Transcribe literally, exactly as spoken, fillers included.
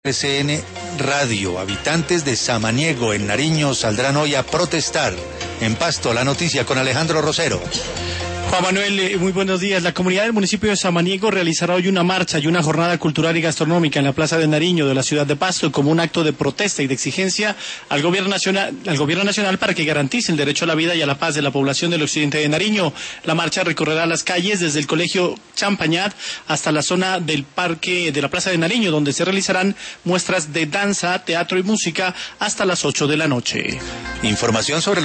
R C N Radio. Habitantes de Samaniego, en Nariño, saldrán hoy a protestar. En Pasto, la noticia con Alejandro Rosero. Juan Manuel, muy buenos días. La comunidad del municipio de Samaniego realizará hoy una marcha y una jornada cultural y gastronómica en la Plaza de Nariño de la ciudad de Pasto como un acto de protesta y de exigencia al gobierno nacional, al gobierno nacional para que garantice el derecho a la vida y a la paz de la población del occidente de Nariño. La marcha recorrerá las calles desde el colegio Champañat hasta la zona del parque de la Plaza de Nariño, donde se realizarán muestras de danza, teatro y música hasta las ocho de la noche. Información sobre